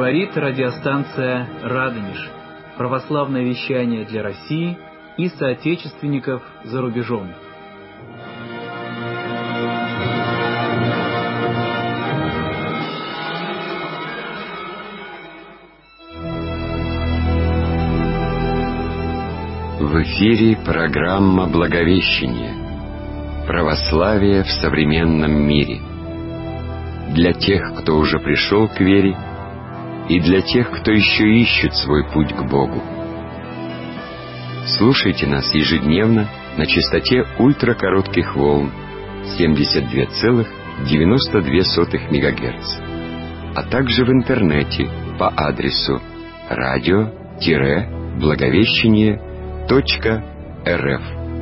Говорит радиостанция «Радонеж». Православное вещание для России и соотечественников за рубежом. В эфире программа «Благовещение. Православие в современном мире». Для тех, кто уже пришел к вере, и для тех, кто еще ищет свой путь к Богу. Слушайте нас ежедневно на частоте ультракоротких волн 72,92 МГц, а также в интернете по адресу radio-благовещение.рф.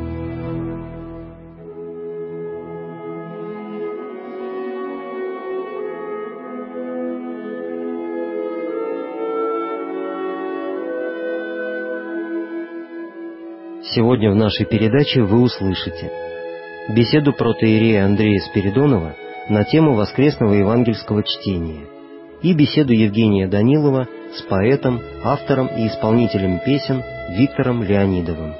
Сегодня в нашей передаче вы услышите беседу протоиерея Андрея Спиридонова на тему воскресного евангельского чтения и беседу Евгения Данилова с поэтом, автором и исполнителем песен Виктором Леонидовым.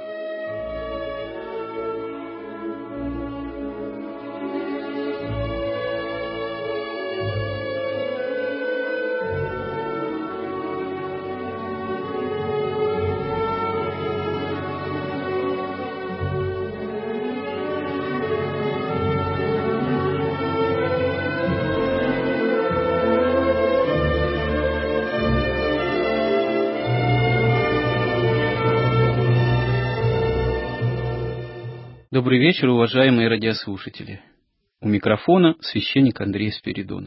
Добрый вечер, уважаемые радиослушатели. У микрофона священник Андрей Спиридонов.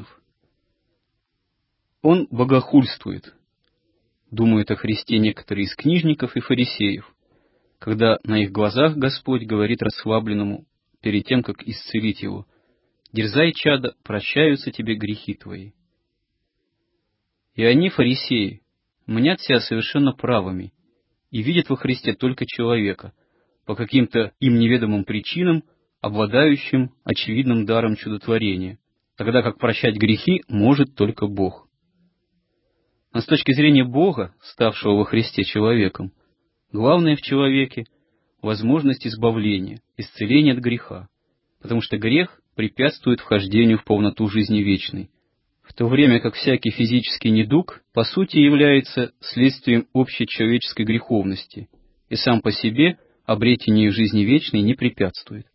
Он богохульствует, думают о Христе некоторые из книжников и фарисеев, когда на их глазах Господь говорит расслабленному перед тем, как исцелить его: «Дерзай, чадо, прощаются тебе грехи твои». И они, фарисеи, мнят себя совершенно правыми и видят во Христе только человека, по каким-то им неведомым причинам, обладающим очевидным даром чудотворения, тогда как прощать грехи может только Бог. Но с точки зрения Бога, ставшего во Христе человеком, главное в человеке — возможность избавления, исцеления от греха, потому что грех препятствует вхождению в полноту жизни вечной, в то время как всякий физический недуг по сути является следствием общей человеческой греховности и сам по себе обретению жизни вечной не препятствует.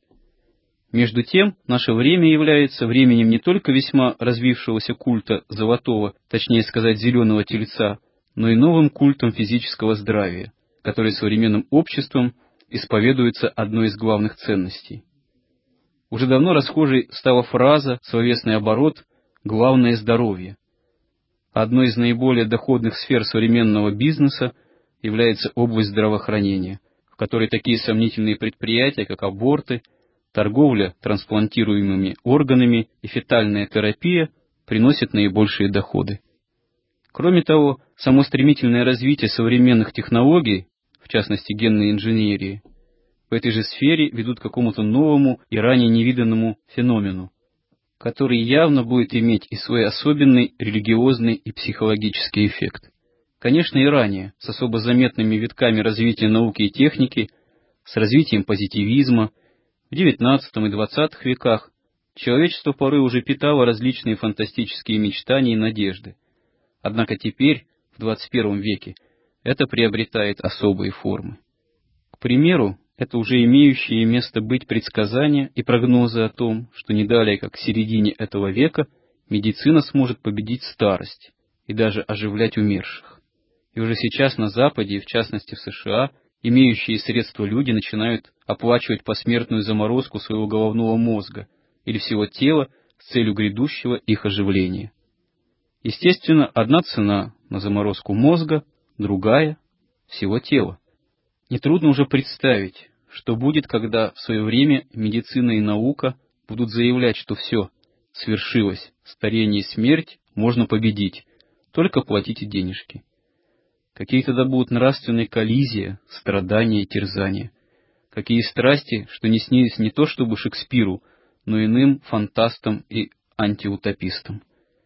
Между тем, наше время является временем не только весьма развившегося культа золотого, точнее сказать, зеленого тельца, но и новым культом физического здравия, который современным обществом исповедуется одной из главных ценностей. Уже давно расхожей стала фраза, словесный оборот «главное здоровье». Одной из наиболее доходных сфер современного бизнеса является область здравоохранения, в которой такие сомнительные предприятия, как аборты, торговля трансплантируемыми органами и фетальная терапия, приносят наибольшие доходы. Кроме того, само стремительное развитие современных технологий, в частности генной инженерии, в этой же сфере ведут к какому-то новому и ранее невиданному феномену, который явно будет иметь и свой особенный религиозный и психологический эффект. Конечно, и ранее, с особо заметными витками развития науки и техники, с развитием позитивизма, в XIX и XX веках человечество порой уже питало различные фантастические мечтания и надежды. Однако теперь, в XXI веке, это приобретает особые формы. К примеру, это уже имеющие место быть предсказания и прогнозы о том, что не далее, как к середине этого века, медицина сможет победить старость и даже оживлять умерших. И уже сейчас на Западе, и в частности в США, имеющие средства люди начинают оплачивать посмертную заморозку своего головного мозга или всего тела с целью грядущего их оживления. Естественно, одна цена на заморозку мозга, другая — всего тела. Нетрудно уже представить, что будет, когда в свое время медицина и наука будут заявлять, что все, свершилось, старение и смерть можно победить, только платите денежки. Какие тогда будут нравственные коллизии, страдания и терзания. Какие страсти, что не снились не то чтобы Шекспиру, но иным фантастам и антиутопистам.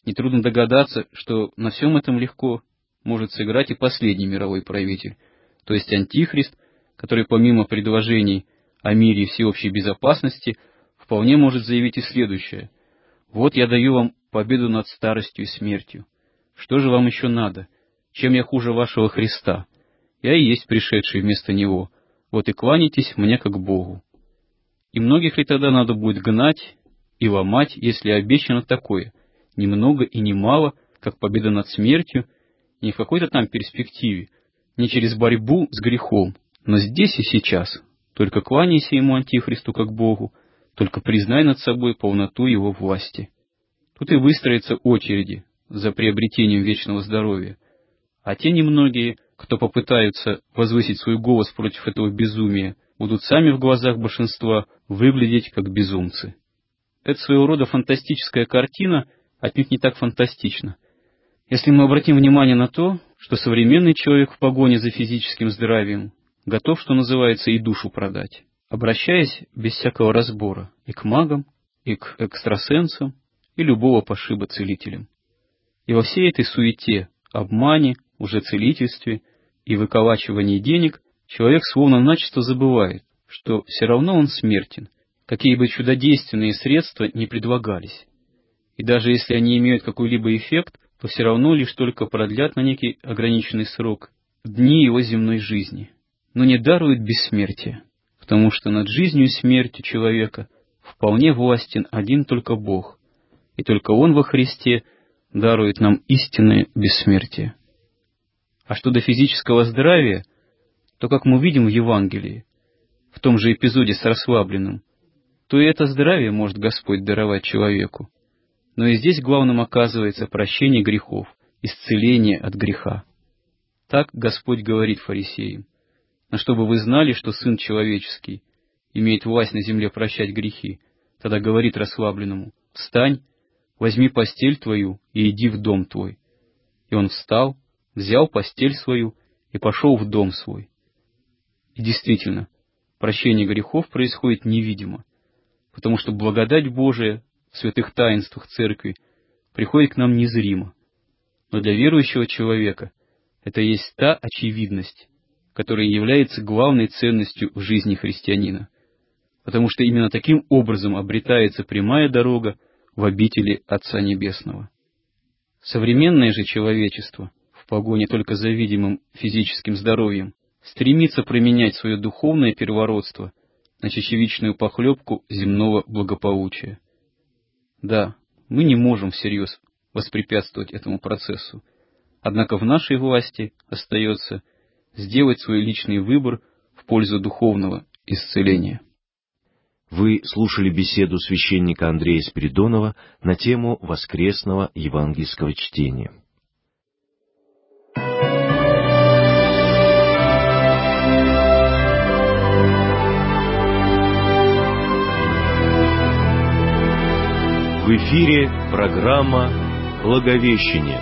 Нетрудно догадаться, что на всем этом легко может сыграть и последний мировой правитель, то есть Антихрист, который помимо предложений о мире и всеобщей безопасности вполне может заявить и следующее: «Вот я даю вам победу над старостью и смертью. Что же вам еще надо? Чем я хуже вашего Христа? Я и есть пришедший вместо Него. Вот и кланяйтесь мне как Богу». И многих ли тогда надо будет гнать и ломать, если обещано такое, ни много и ни мало, как победа над смертью, не в какой-то там перспективе, не через борьбу с грехом, но здесь и сейчас. Только кланяйся ему, Антихристу, как Богу, только признай над собой полноту его власти. Тут и выстроятся очереди за приобретением вечного здоровья. А те немногие, кто попытаются возвысить свой голос против этого безумия, будут сами в глазах большинства выглядеть как безумцы. Это своего рода фантастическая картина отнюдь не так фантастична. Если мы обратим внимание на то, что современный человек в погоне за физическим здравием готов, что называется, и душу продать, обращаясь без всякого разбора и к магам, и к экстрасенсам, и любого пошиба целителям. И во всей этой суете, обмане, лжецелительстве и выколачивании денег человек словно начисто забывает, что все равно он смертен, какие бы чудодейственные средства ни предлагались. И даже если они имеют какой-либо эффект, то все равно лишь только продлят на некий ограниченный срок дни его земной жизни, но не даруют бессмертия, потому что над жизнью и смертью человека вполне властен один только Бог, и только Он во Христе дарует нам истинное бессмертие. А что до физического здравия, то, как мы видим в Евангелии, в том же эпизоде с расслабленным, то и это здравие может Господь даровать человеку. Но и здесь главным оказывается прощение грехов, исцеление от греха. Так Господь говорит фарисеям: «Но чтобы вы знали, что Сын Человеческий имеет власть на земле прощать грехи, тогда говорит расслабленному: встань, возьми постель твою и иди в дом твой. И он встал, взял постель свою и пошел в дом свой». И действительно, прощение грехов происходит невидимо, потому что благодать Божия в святых таинствах Церкви приходит к нам незримо. Но для верующего человека это есть та очевидность, которая является главной ценностью в жизни христианина, потому что именно таким образом обретается прямая дорога в обители Отца Небесного. Современное же человечество, в погоне только за видимым физическим здоровьем, стремится променять свое духовное первородство на чечевичную похлебку земного благополучия. Да, мы не можем всерьез воспрепятствовать этому процессу, однако в нашей власти остается сделать свой личный выбор в пользу духовного исцеления. Вы слушали беседу священника Андрея Спиридонова на тему воскресного евангельского чтения. В эфире программа «Благовещение».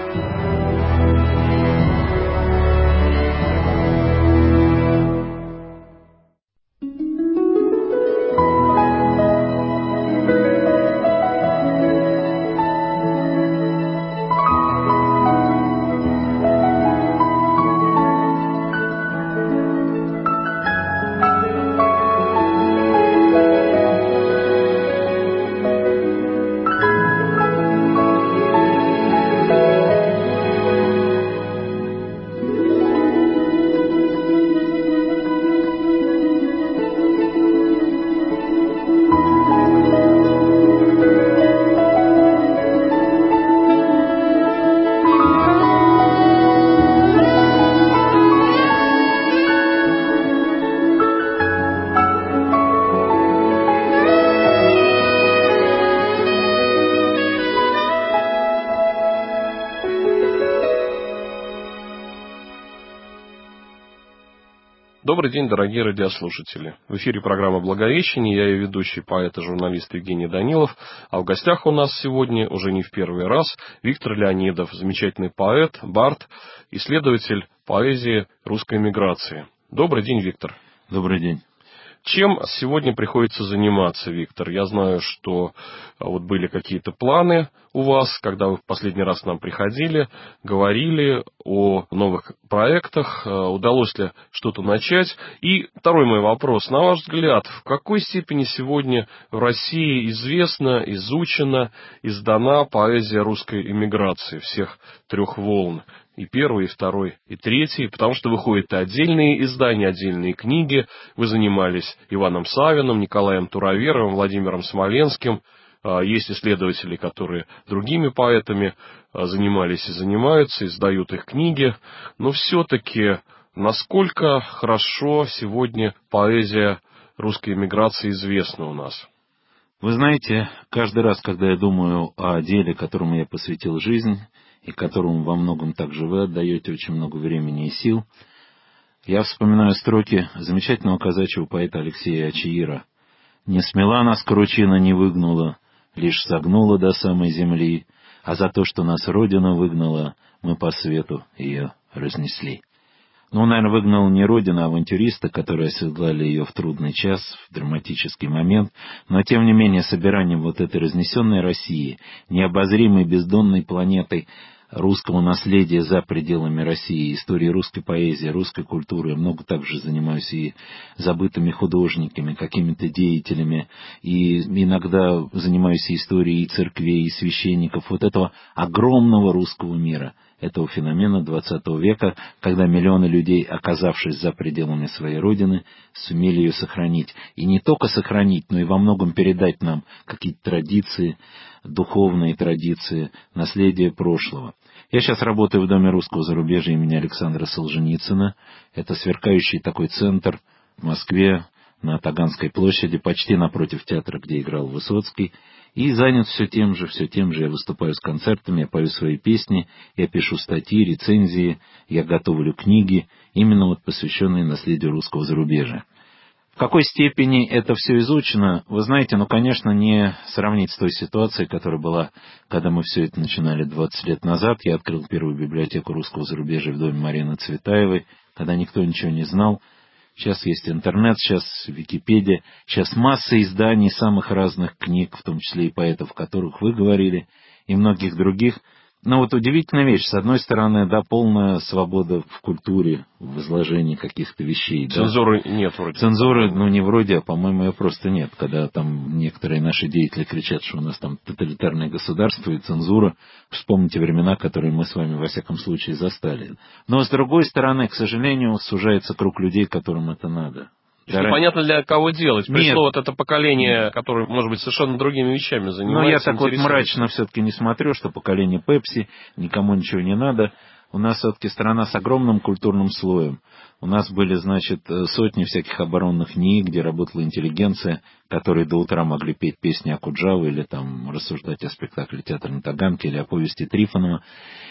Добрый день, дорогие радиослушатели. В эфире программа «Благовещение». Я ее ведущий, поэт и журналист Евгений Данилов. А в гостях у нас сегодня, уже не в первый раз, Виктор Леонидов, замечательный поэт, бард, исследователь поэзии русской эмиграции. Добрый день, Виктор. Добрый день. Чем сегодня приходится заниматься, Виктор? Я знаю, что вот были какие-то планы у вас, когда вы в последний раз к нам приходили, говорили о новых проектах, удалось ли что-то начать? И второй мой вопрос. На ваш взгляд, в какой степени сегодня в России известна, изучена, издана поэзия русской эмиграции всех трех волн? И первый, и второй, и третий, потому что выходят и отдельные издания, отдельные книги. Вы занимались Иваном Савиным, Николаем Туроверовым, Владимиром Смоленским. Есть исследователи, которые другими поэтами занимались и занимаются, издают их книги. Но все-таки, насколько хорошо сегодня поэзия русской эмиграции известна у нас? Вы знаете, каждый раз, когда я думаю о деле, которому я посвятил жизнь, и которому во многом также вы отдаете очень много времени и сил, я вспоминаю строки замечательного казачьего поэта Алексея Ачиира. «Не смела нас кручина, не выгнула, лишь согнула до самой земли, а за то, что нас Родина выгнала, мы по свету ее разнесли». Ну, наверное, выгнал не Родина, а авантюристы, которые оседлали ее в трудный час, в драматический момент, но, тем не менее, собиранием вот этой разнесенной России, необозримой бездонной планетой русского наследия за пределами России, истории русской поэзии, русской культуры. Я много также занимаюсь и забытыми художниками, какими-то деятелями, и иногда занимаюсь и историей и церквей, и священников, вот этого огромного русского мира, этого феномена XX века, когда миллионы людей, оказавшись за пределами своей родины, сумели ее сохранить. И не только сохранить, но и во многом передать нам какие-то традиции, духовные традиции, наследие прошлого. Я сейчас работаю в Доме русского зарубежья имени Александра Солженицына. Это сверкающий такой центр в Москве, на Таганской площади, почти напротив театра, где играл Высоцкий. И занят все тем же. Я выступаю с концертами, я пою свои песни, я пишу статьи, рецензии, я готовлю книги, именно вот посвященные наследию русского зарубежья. В какой степени это все изучено, вы знаете, конечно, не сравнить с той ситуацией, которая была, когда мы все это начинали 20 лет назад. Я открыл первую библиотеку русского зарубежья в доме Марины Цветаевой, когда никто ничего не знал. Сейчас есть интернет, сейчас Википедия, сейчас масса изданий самых разных книг, в том числе и поэтов, о которых вы говорили, и многих других. Но вот удивительная вещь. С одной стороны, да, полная свобода в культуре, в изложении каких-то вещей. Цензуры нет вроде. Цензуры, не вроде, а, по-моему, ее просто нет. Когда там некоторые наши деятели кричат, что у нас там тоталитарное государство и цензура, вспомните времена, которые мы с вами, во всяком случае, застали. Но, с другой стороны, к сожалению, сужается круг людей, которым это надо. Непонятно для кого делать. Пришло вот это поколение, которое, может быть, совершенно другими вещами занимается. Но я так вот мрачно все-таки не смотрю, что поколение Пепси, никому ничего не надо. У нас все-таки страна с огромным культурным слоем. У нас были, сотни всяких оборонных НИИ, где работала интеллигенция, которые до утра могли петь песни Акуджавы или там рассуждать о спектакле «Театр на Таганке» или о повести Трифонова.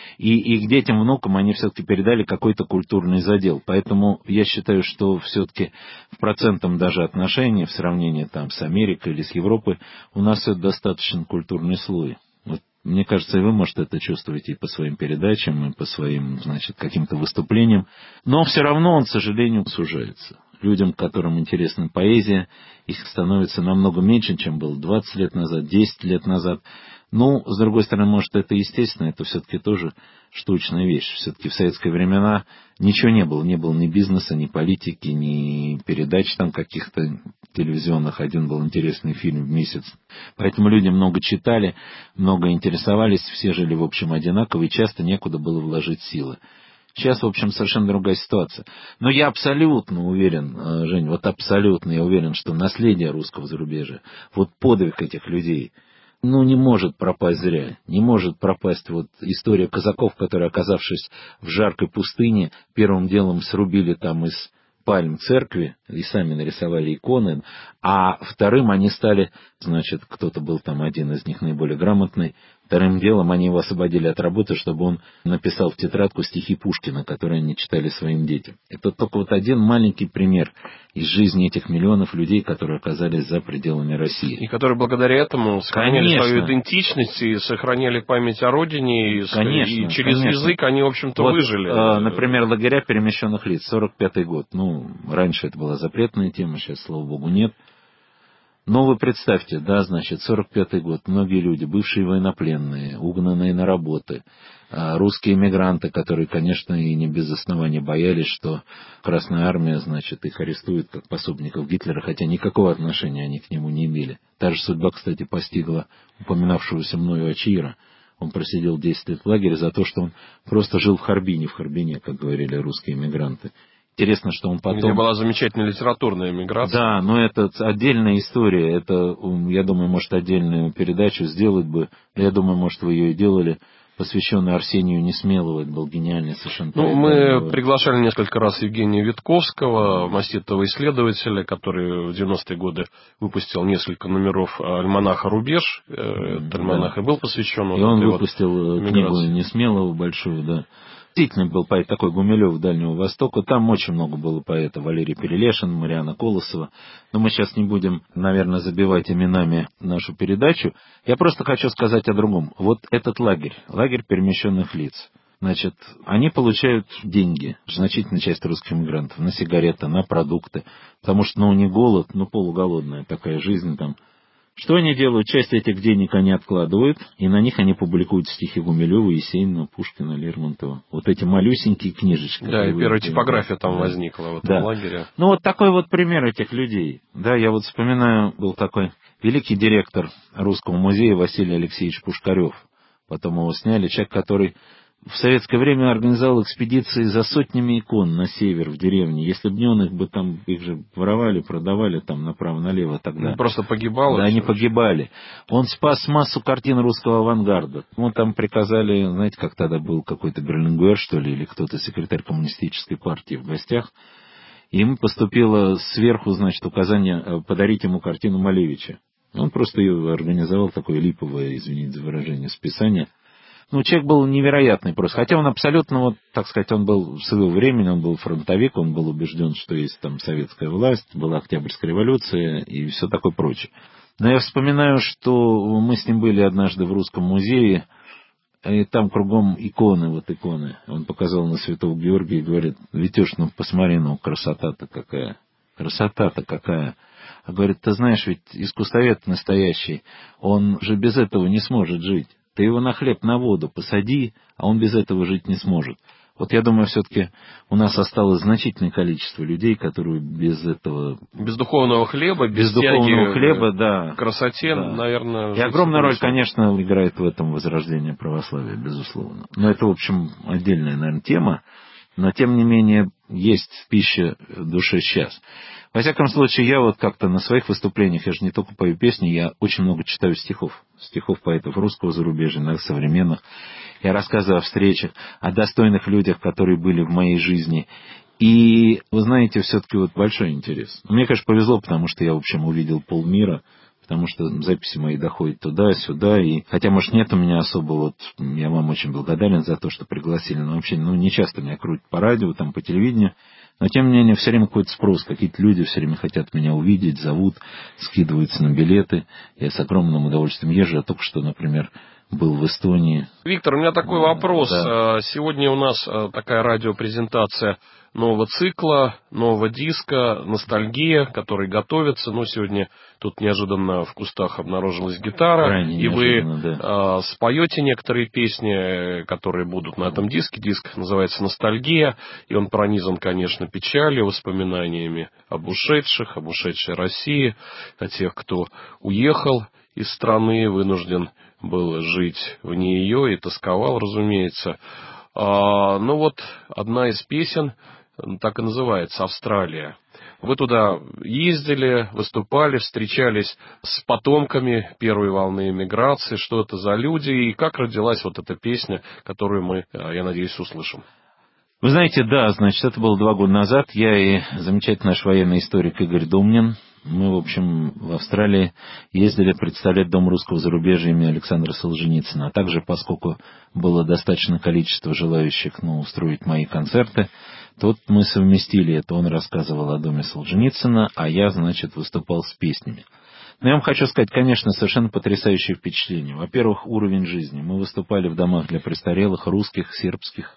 И к детям, внукам они все-таки передали какой-то культурный задел. Поэтому я считаю, что все-таки в процентном даже отношении, в сравнении там с Америкой или с Европой, у нас это достаточно культурный слой. Вот, мне кажется, и вы, может, это чувствуете и по своим передачам, и по своим, каким-то выступлениям. Но все равно он, к сожалению, сужается. Людям, которым интересна поэзия, их становится намного меньше, чем было 20 лет назад, 10 лет назад. С другой стороны, может, это естественно, это все-таки тоже штучная вещь. Все-таки в советские времена ничего не было ни бизнеса, ни политики, ни передач там каких-то телевизионных. Один был интересный фильм в месяц. Поэтому люди много читали, много интересовались, все жили, в общем, одинаково, и часто некуда было вложить силы. Сейчас, в общем, совершенно другая ситуация. Но я абсолютно уверен, Жень, абсолютно я уверен, что наследие русского зарубежья, подвиг этих людей, не может пропасть зря. Не может пропасть история казаков, которые, оказавшись в жаркой пустыне, первым делом срубили там из пальм церкви и сами нарисовали иконы, а вторым они стали, кто-то был там один из них наиболее грамотный, Вторым делом они его освободили от работы, чтобы он написал в тетрадку стихи Пушкина, которые они читали своим детям. Это только вот один маленький пример из жизни этих миллионов людей, которые оказались за пределами России. И которые благодаря этому сохраняли Конечно. свою идентичность и сохраняли память о родине, и через язык они, в общем-то, вот, выжили. Например, лагеря перемещенных лиц, 45-й год. Раньше это была запретная тема, сейчас, слава богу, нет. Но вы представьте, да, значит, 45-й год, многие люди, бывшие военнопленные, угнанные на работы, русские эмигранты, которые, конечно, и не без основания боялись, что Красная Армия, значит, их арестует как пособников Гитлера, хотя никакого отношения они к нему не имели. Та же судьба, кстати, постигла упоминавшегося мною Ачиира. Он просидел 10 лет в лагере за то, что он просто жил в Харбине, как говорили русские эмигранты. Интересно, что он потом... Где была замечательная литературная эмиграция. Да, но это отдельная история. Это, я думаю, может, отдельную передачу сделать бы. Я думаю, может, вы ее и делали, посвященную Арсению Несмелову. Это был гениальный совершенно поэт. Мы приглашали несколько раз Евгения Витковского, маститого исследователя, который в 90-е годы выпустил несколько номеров альманаха «Рубеж». Этот альманах и был посвящен... И он выпустил книгу Несмелову большую, да. Действительно был поэт такой Гумилев Дальнего Востока. Там очень много было поэтов. Валерий Перелешин, Марианна Колосова. Но мы сейчас не будем, наверное, забивать именами нашу передачу. Я просто хочу сказать о другом. Вот этот лагерь перемещенных лиц. Значит, они получают деньги, значительная часть русских иммигрантов, на сигареты, на продукты. Потому что, у них голод, полуголодная такая жизнь там. Что они делают? Часть этих денег они откладывают, и на них они публикуют стихи Гумилева, Есенина, Пушкина, Лермонтова. Вот эти малюсенькие книжечки. Да, и первая типография там возникла в этом лагере. Вот такой вот пример этих людей. Да, я вот вспоминаю, был такой великий директор Русского музея Василий Алексеевич Пушкарев. Потом его сняли, человек, который в советское время организовал экспедиции за сотнями икон на север, в деревне. Если бы не он, их же воровали, продавали там направо-налево тогда. Просто погибало. Да, они погибали. Он спас массу картин русского авангарда. Ему там приказали, знаете, как тогда был какой-то Берлингуэр, что ли, или кто-то, секретарь коммунистической партии в гостях. И ему поступило сверху, значит, указание подарить ему картину Малевича. Он просто ее организовал, такое липовое, извините за выражение, списание. Человек был невероятный просто. Хотя он абсолютно, так сказать, он был в своего времени, он был фронтовик, он был убежден, что есть там советская власть, была Октябрьская революция и все такое прочее. Но я вспоминаю, что мы с ним были однажды в Русском музее, и там кругом иконы. Он показал на Святого Георгия и говорит: Витюш, посмотри, красота-то какая. Красота-то какая. А говорит: ты знаешь, ведь искусствовед настоящий, он же без этого не сможет жить. Ты его на хлеб, на воду посади, а он без этого жить не сможет. Вот я думаю, все-таки у нас осталось значительное количество людей, которые без этого... Без духовного хлеба, без духовного хлеба, да. Красоте, да. Наверное... И огромную роль, конечно, играет в этом возрождение православия, безусловно. Но это, в общем, отдельная, наверное, тема. Но, тем не менее, есть пища душе сейчас. Во всяком случае, я как-то на своих выступлениях, я же не только пою песни, я очень много читаю стихов поэтов русского зарубежья, современных. Я рассказываю о встречах, о достойных людях, которые были в моей жизни. И, вы знаете, все-таки большой интерес. Мне, конечно, повезло, потому что я, в общем, увидел полмира, потому что записи мои доходят туда-сюда, и хотя, может, нет у меня особо, я вам очень благодарен за то, что пригласили, но вообще, не часто меня крутят по радио, там, по телевидению, но, тем не менее, все время какой-то спрос, какие-то люди все время хотят меня увидеть, зовут, скидываются на билеты, я с огромным удовольствием езжу, я только что, например, был в Эстонии. Виктор, у меня такой вопрос. Да. Сегодня у нас такая радиопрезентация нового цикла, нового диска «Ностальгия», который готовится. Сегодня тут неожиданно в кустах обнаружилась гитара. Крайне и вы да. споете некоторые песни, которые будут на этом диске. Диск называется «Ностальгия», и он пронизан, конечно, печалью, воспоминаниями об ушедшей России, о тех, кто уехал из страны, вынужден был жить вне ее и тосковал, разумеется. Одна из песен так и называется «Австралия». Вы туда ездили, выступали, встречались с потомками первой волны эмиграции. Что это за люди и как родилась эта песня, которую мы, я надеюсь, услышим? Вы знаете, да, это было 2 года назад. Я и замечательный наш военный историк Игорь Думнин Мы, в общем, в Австралии ездили представлять Дом русского зарубежья имени Александра Солженицына, а также, поскольку было достаточно количество желающих устроить мои концерты, то мы совместили это. Он рассказывал о Доме Солженицына, а я, значит, выступал с песнями. Но я вам хочу сказать, конечно, совершенно потрясающее впечатление. Во-первых, уровень жизни. Мы выступали в домах для престарелых, русских, сербских.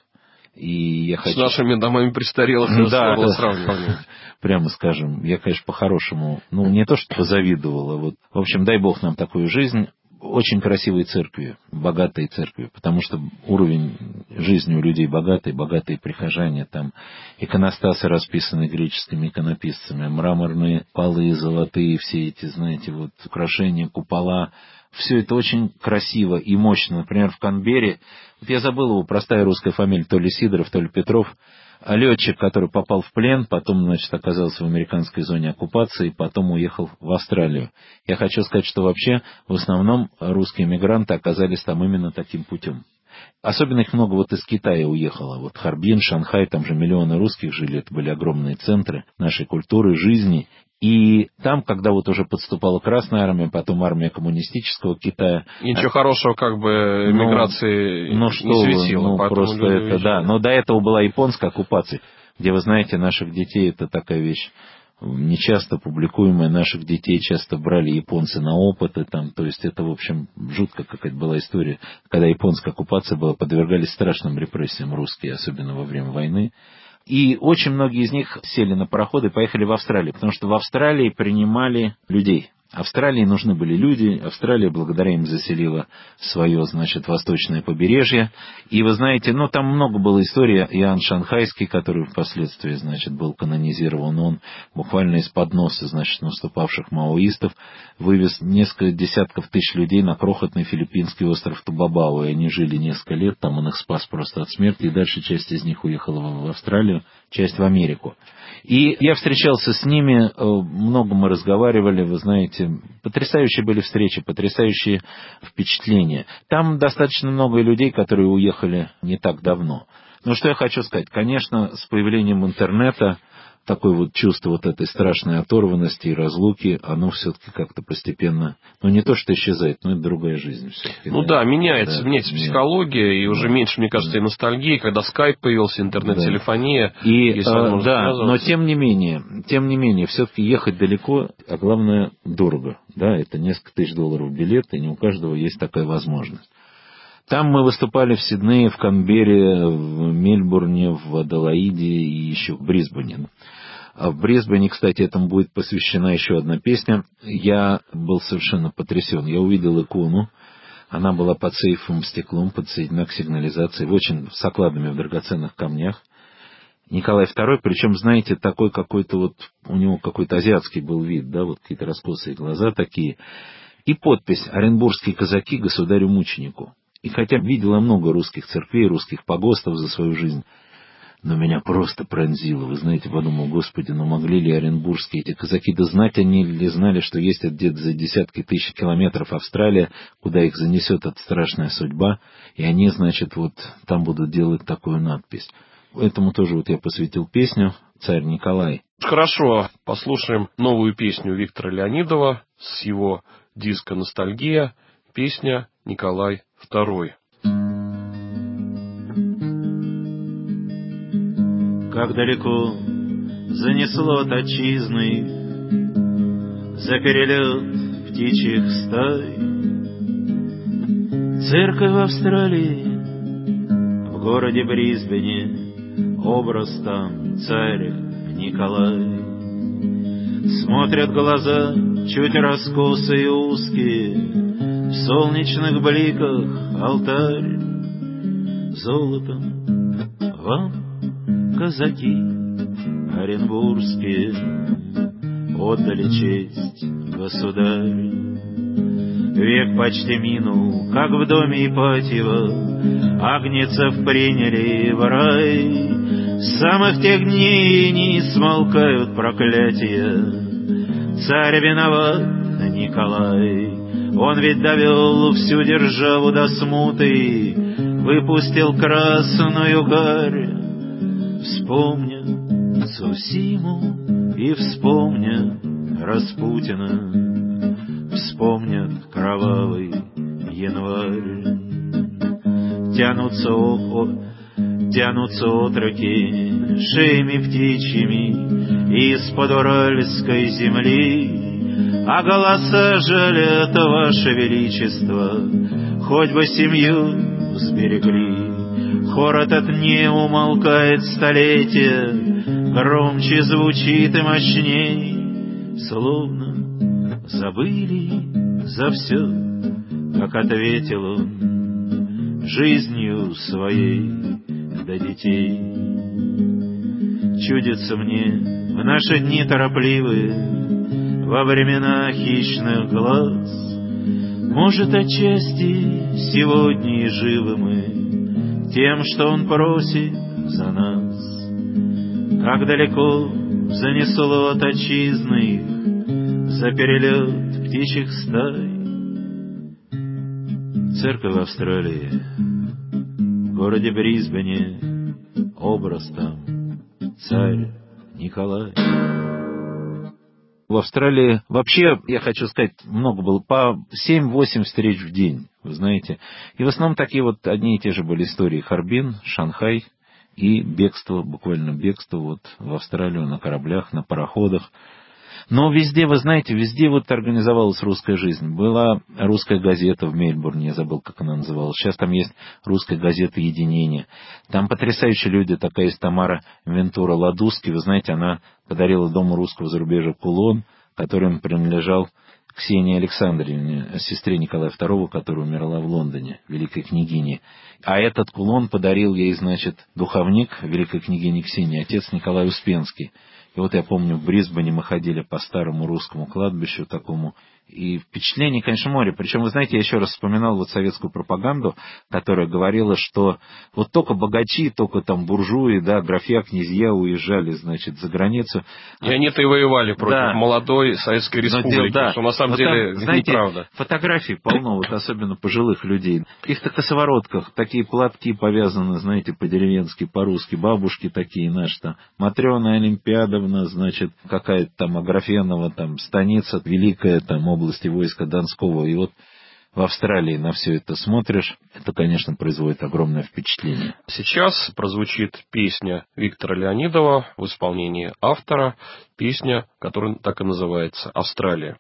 И я хочу... С нашими домами престарелых да, сравнивать. Прямо скажем, я, конечно, по-хорошему, не то что позавидовал, а вот, в общем, дай Бог нам такую жизнь. Очень красивые церкви, богатые церкви, потому что уровень жизни у людей богатый, богатые прихожане, там иконостасы расписаны греческими иконописцами, мраморные полы золотые, все эти, знаете, вот украшения, купола. Все это очень красиво и мощно. Например, в Канберре, вот я забыл его, простая русская фамилия, то ли Сидоров, то ли Петров, летчик, который попал в плен, потом, значит, оказался в американской зоне оккупации, потом уехал в Австралию. Я хочу сказать, что вообще в основном русские мигранты оказались там именно таким путем. Особенно их много вот из Китая уехало. Вот Харбин, Шанхай, там же миллионы русских жили, это были огромные центры нашей культуры, жизни. И там, когда вот уже подступала Красная Армия, потом армия коммунистического Китая... Ничего хорошего как бы эмиграции не светило. Просто это, да. Но до этого была японская оккупация, где, вы знаете, наших детей, это такая вещь нечасто публикуемая, наших детей часто брали японцы на опыты, там, то есть это, в общем, жуткая какая-то была история. Когда японская оккупация была, подвергались страшным репрессиям русские, особенно во время войны. И очень многие из них сели на пароходы и поехали в Австралию, потому что в Австралии принимали людей. Австралии нужны были люди, Австралия благодаря им заселила свое, значит, восточное побережье. И вы знаете, там много было историй. Иоанн Шанхайский, который впоследствии, значит, был канонизирован, он буквально из-под носа, значит, наступавших маоистов вывез несколько десятков тысяч людей на крохотный филиппинский остров Табабао. И они жили несколько лет, там он их спас просто от смерти, и дальше часть из них уехала в Австралию, часть в Америку. И я встречался с ними, много мы разговаривали, вы знаете, потрясающие были встречи, потрясающие впечатления. Там достаточно много людей, которые уехали не так давно. Но что я хочу сказать, конечно, с появлением интернета такое вот чувство вот этой страшной оторванности и разлуки, оно все-таки как-то постепенно, не то что исчезает, но это другая жизнь все-таки. Меняется психология, и уже меньше, мне кажется, и ностальгии, когда скайп появился, интернет-телефония. Но тем не менее, все-таки ехать далеко, а главное, дорого. Да, это несколько тысяч долларов билет, и не у каждого есть такая возможность. Там мы выступали в Сиднее, в Канберре, в Мельбурне, в Аделаиде и еще в Брисбене. А в Брисбене, кстати, этому будет посвящена еще одна песня. Я был совершенно потрясен. Я увидел икону. Она была под сейфовым стеклом, подсоединена к сигнализации, с окладами в драгоценных камнях. Николай II, причем, знаете, такой какой-то у него какой-то азиатский был вид, да, какие-то раскосые глаза такие. И подпись «Оренбургские казаки государю-мученику». И хотя видела много русских церквей, русских погостов за свою жизнь, но меня просто пронзило. Вы знаете, подумал, Господи, могли ли оренбургские эти казаки, да знать они ли знали, что есть где-то за десятки тысяч километров Австралия, куда их занесет эта страшная судьба, и они, значит, там будут делать такую надпись. Этому тоже я посвятил песню «Царь Николай». Хорошо, послушаем новую песню Виктора Леонидова с его диска «Ностальгия», песня «Николай II». Как далеко занесло от отчизны за перелет птичьих стай. Церковь в Австралии, в городе Брисбене, образ там царь Николай. Смотрят глаза чуть раскосые и узкие, в солнечных бликах алтарь. Золотом вам казаки оренбургские отдали честь государь. Век почти минул, как в доме Ипатьева Агнцев приняли в рай. С самых тех дней не смолкают проклятия. Царь виноват, Николай, он ведь довел всю державу до смуты, выпустил красную гарь. Вспомня Цусиму и вспомня Распутина, вспомнят кровавый январь. Тянутся отроки шеями птичьими из-под уральской земли, а голоса жалят, Ваше Величество, хоть бы семью сберегли. Хор этот не умолкает столетия, громче звучит и мощней, словно забыли за все, как ответил он жизнью своей до детей. Чудится мне в наши дни торопливые, во времена хищных глаз, может, отчасти сегодня и живы мы тем, что он просит за нас. Как далеко занесло от отчизны их за перелет птичьих стай. Церковь в Австралии, в городе Брисбене, образ там царь Николай. В Австралии вообще, я хочу сказать, много было, по 7-8 встреч в день, вы знаете. И в основном такие вот одни и те же были истории: Харбин, Шанхай и бегство, буквально бегство вот в Австралию на кораблях, на пароходах. Но везде, вы знаете, везде вот организовалась русская жизнь. Была русская газета в Мельбурне, я забыл, как она называлась. Сейчас там есть русская газета «Единение». Там потрясающие люди. Такая есть Тамара Вентура Ладуски. Вы знаете, она подарила Дому русского зарубежья кулон, который принадлежал Ксении Александровне, сестре Николая II, которая умерла в Лондоне, великой княгине. А этот кулон подарил ей, значит, духовник великой княгини Ксении, отец Николай Успенский. И вот я помню, в Брисбене мы ходили по старому русскому кладбищу такому, и впечатление, конечно, море. Причем, вы знаете, я еще раз вспоминал вот советскую пропаганду, которая говорила, что вот только богачи, только там буржуи, да, графья, князья уезжали, значит, за границу. И они-то и воевали против молодой Советской Республики, да. что на самом деле там, знаете, неправда. Фотографий полно, вот особенно пожилых людей. В каких-то косоворотках такие платки повязаны, знаете, по-деревенски, по-русски, бабушки такие наши там. Матрена Олимпиадовна, значит, какая-то там Аграфенова, там, станица великая, там, области войска Донского. И вот в Австралии на все это смотришь, это, конечно, производит огромное впечатление. Сейчас прозвучит песня Виктора Леонидова в исполнении автора, песня, которая так и называется «Австралия».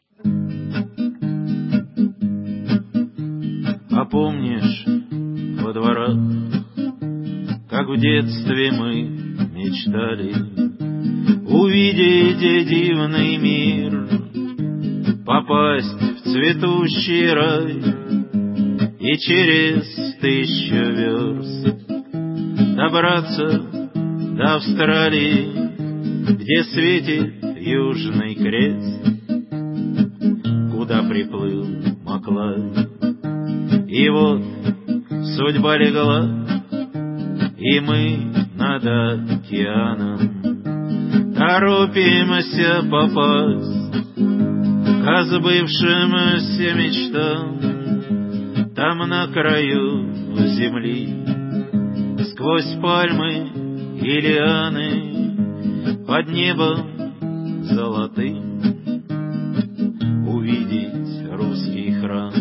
А помнишь, во дворах, как в детстве мы мечтали увидеть дивный мир, попасть в цветущий рай и через 1000 верст добраться до Австралии, где светит Южный Крест, куда приплыл Маклай. И вот судьба легла, и мы над океаном торопимся попасть к сбывшимся мечтам. Там на краю земли, сквозь пальмы и лианы, под небом золотым увидеть русский храм.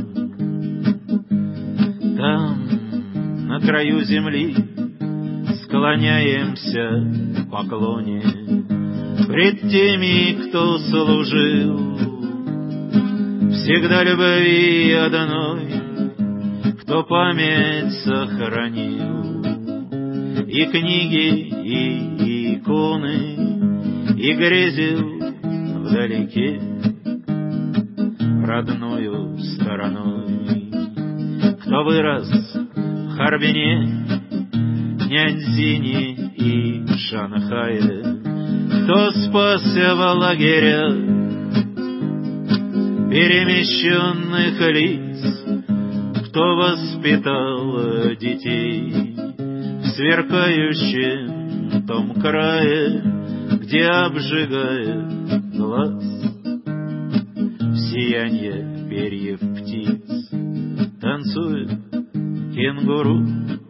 Там, на краю земли, склоняемся в поклоне пред теми, кто служил всегда любви одной, кто память сохранил, и книги, и иконы, и грезил вдалеке родною стороной, кто вырос в Харбине, Няньзине и Шанхае, кто спасся в лагерях перемещенных лиц, кто воспитал детей в сверкающем том крае, где обжигает глаз сияние перьев птиц. Танцует кенгуру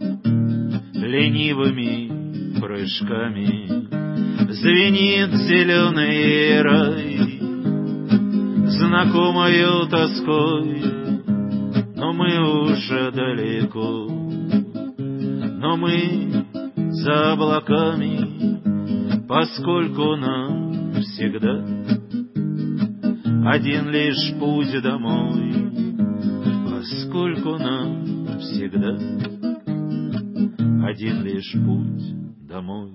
ленивыми прыжками, звенит зеленый рай, знакомою тоской, но мы уже далеко, но мы за облаками, поскольку нам всегда один лишь путь домой, поскольку нам всегда один лишь путь домой.